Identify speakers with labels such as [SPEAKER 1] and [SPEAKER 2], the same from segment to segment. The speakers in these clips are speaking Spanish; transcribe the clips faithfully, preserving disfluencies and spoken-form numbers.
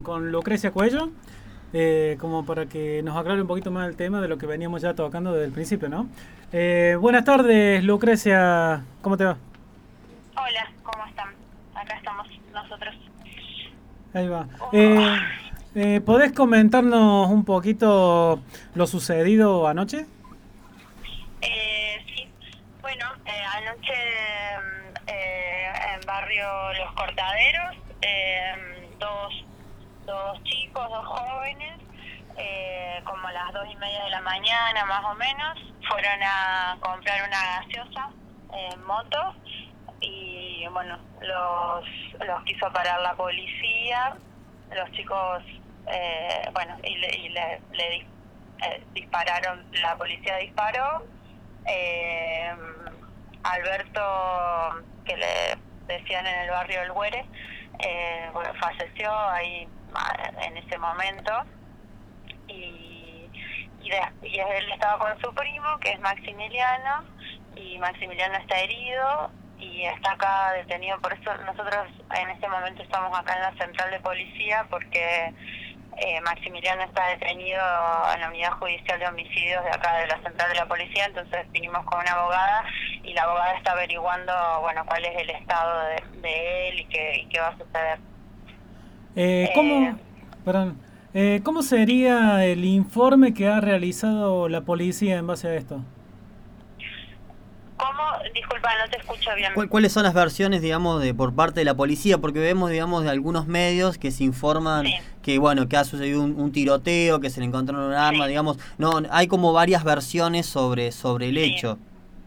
[SPEAKER 1] con Lucrecia Cuello, eh, como para que nos aclare un poquito más el tema de lo que veníamos ya tocando desde el principio, ¿no? Eh, buenas tardes, Lucrecia, ¿cómo te va?
[SPEAKER 2] Hola, ¿cómo están? Acá estamos nosotros.
[SPEAKER 1] Ahí va. Eh, eh, ¿Podés comentarnos un poquito lo sucedido anoche?
[SPEAKER 2] Eh, sí, bueno, eh, anoche eh, en barrio Los Cortaderos, eh, dos, dos chicos, dos jóvenes, eh, como a las dos y media de la mañana más o menos, fueron a comprar una gaseosa en moto y bueno, los, los quiso parar la policía, los chicos, eh, bueno, y le, y le, le dis, eh, dispararon, la policía disparó. Eh, Alberto, que le decían en el barrio El Güere, eh, bueno, falleció ahí en ese momento y, y, de, y él estaba con su primo, que es Maximiliano, y Maximiliano está herido y está acá detenido. Por eso nosotros en este momento estamos acá en la central de policía, porque Eh, Maximiliano está detenido en la unidad judicial de homicidios de acá de la central de la policía. Entonces vinimos con una abogada y la abogada está averiguando, bueno, cuál es el estado de, de él y qué, y qué va a suceder.
[SPEAKER 1] Eh, ¿Cómo,
[SPEAKER 2] Eh,
[SPEAKER 1] perdón, eh, ¿cómo sería el informe que ha realizado la policía en base a esto?
[SPEAKER 2] ¿Cómo? Disculpa, no te escucho bien.
[SPEAKER 3] ¿Cuáles son las versiones, digamos, de por parte de la policía? Porque vemos, digamos, de algunos medios que se informan, sí, que, bueno, que ha sucedido un, un tiroteo, que se le encontraron un arma, sí, digamos, no, hay como varias versiones sobre sobre el sí. hecho.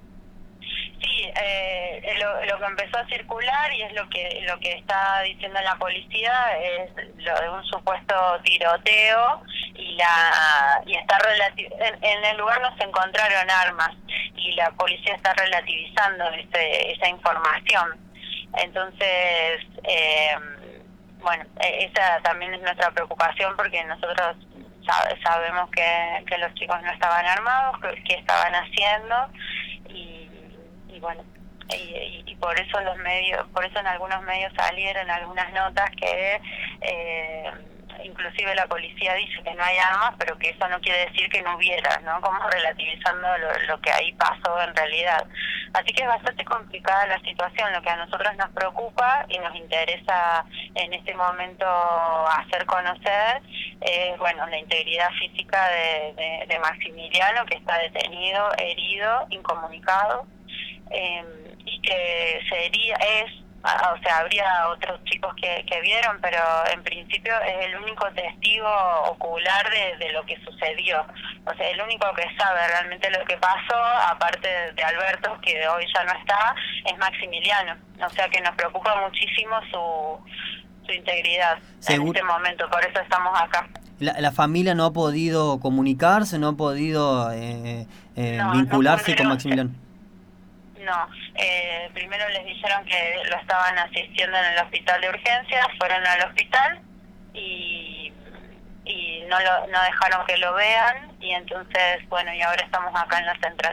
[SPEAKER 2] Sí, eh, lo, lo que empezó a circular y es lo que lo que está diciendo la policía es lo de un supuesto tiroteo y la y está relati- en, en el lugar no se encontraron armas y la policía está relativizando ese, esa información. Entonces, eh, bueno, esa también es nuestra preocupación, porque nosotros sab- sabemos que, que los chicos no estaban armados, que, que estaban haciendo y y bueno, y, y por eso los medios, por eso en algunos medios salieron algunas notas que eh, inclusive la policía dice que no hay armas, pero que eso no quiere decir que no hubiera, ¿no? Como relativizando lo, lo que ahí pasó en realidad. Así que es bastante complicada la situación. Lo que a nosotros nos preocupa y nos interesa en este momento hacer conocer es, bueno, la integridad física de, de, de Maximiliano, que está detenido, herido, incomunicado. Eh, y que sería, es, o sea, habría otros chicos que, que vieron, pero en principio es el único testigo ocular de, de lo que sucedió. O sea, el único que sabe realmente lo que pasó, aparte de Alberto, que hoy ya no está, es Maximiliano. O sea que nos preocupa muchísimo su, su integridad ¿Seguro? en este momento, por eso estamos acá.
[SPEAKER 3] La, la familia no ha podido comunicarse, no ha podido eh, eh, no, vincularse no con Maximiliano.
[SPEAKER 2] No, eh, primero les dijeron que lo estaban asistiendo en el hospital de urgencias, fueron al hospital y, y no lo no dejaron que lo vean, y entonces, bueno, y ahora estamos acá en la central.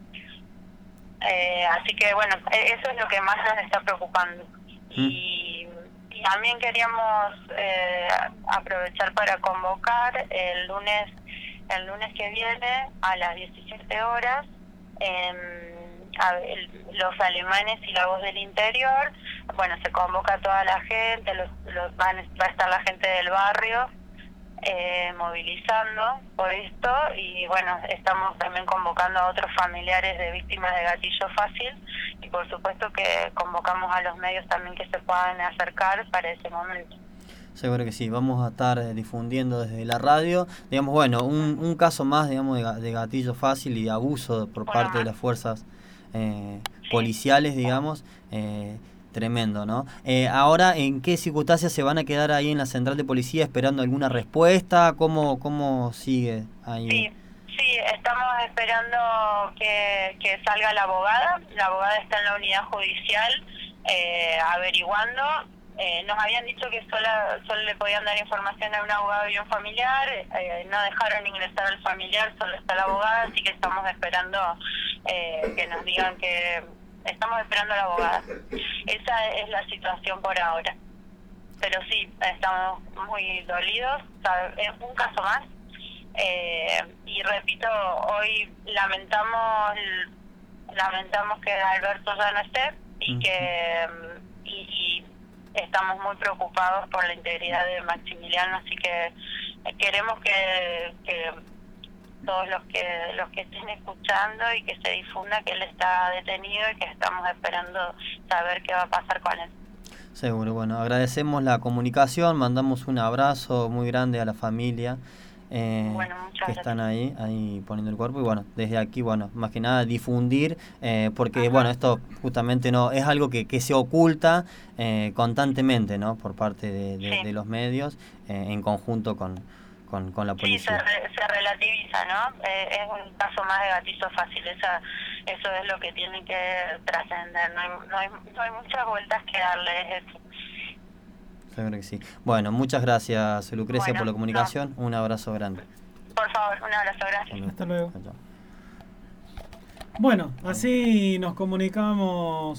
[SPEAKER 2] Eh, así que, bueno, eso es lo que más nos está preocupando. Y, y también queríamos eh, aprovechar para convocar el lunes, el lunes que viene a las diecisiete horas, en A ver, los alemanes y la voz del interior. Bueno, se convoca a toda la gente, los, los van, va a estar la gente del barrio eh, movilizando por esto, y bueno, estamos también convocando a otros familiares de víctimas de gatillo fácil, y por supuesto que convocamos a los medios también que se puedan acercar para ese momento.
[SPEAKER 3] Seguro que sí, vamos a estar difundiendo desde la radio, digamos, bueno, un, un caso más, digamos, de, de gatillo fácil y de abuso por bueno, parte más. de las fuerzas eh, policiales, digamos, eh, tremendo, ¿no? Eh, ahora, ¿en qué circunstancias se van a quedar ahí en la central de policía esperando alguna respuesta? ¿Cómo, cómo sigue ahí?
[SPEAKER 2] Sí, sí, estamos esperando que, que salga la abogada. La abogada está en la unidad judicial eh, averiguando. Eh, nos habían dicho que solo, solo le podían dar información a un abogado y un familiar, eh, no dejaron ingresar al familiar, solo está la abogada, así que estamos esperando eh, que nos digan que... Estamos esperando a la abogada. Esa es la situación por ahora. pero sí, estamos muy dolidos. ¿Sabe? Es un caso más. Eh, y repito, hoy lamentamos lamentamos que Alberto ya no esté y uh-huh. que y, y estamos muy preocupados por la integridad de Maximiliano, así que queremos que, que todos los que los que estén escuchando y que se difunda que él está detenido y que estamos esperando saber qué va a pasar con él.
[SPEAKER 3] Seguro. Bueno, agradecemos la comunicación, mandamos un abrazo muy grande a la familia eh,
[SPEAKER 2] bueno,
[SPEAKER 3] que están ahí ahí poniendo el cuerpo, y bueno, desde aquí, bueno, más que nada difundir, eh, porque Ajá. bueno, esto justamente no es algo que, que se oculta eh, constantemente, ¿no? Por parte de, de, sí. de los medios, eh, en conjunto con Con, con la policía.
[SPEAKER 2] Sí, se, re, se relativiza, ¿no? Eh, es un caso más de gatillo fácil, esa, eso es lo que tiene que trascender, no hay, no, hay, no hay muchas vueltas que darle, es eso.
[SPEAKER 3] Seguro que sí. Bueno, muchas gracias, Lucrecia,
[SPEAKER 2] bueno,
[SPEAKER 3] por la comunicación,
[SPEAKER 2] no.
[SPEAKER 3] un abrazo grande.
[SPEAKER 2] Por favor, un abrazo, gracias.
[SPEAKER 1] Hasta luego. Bueno, así nos comunicamos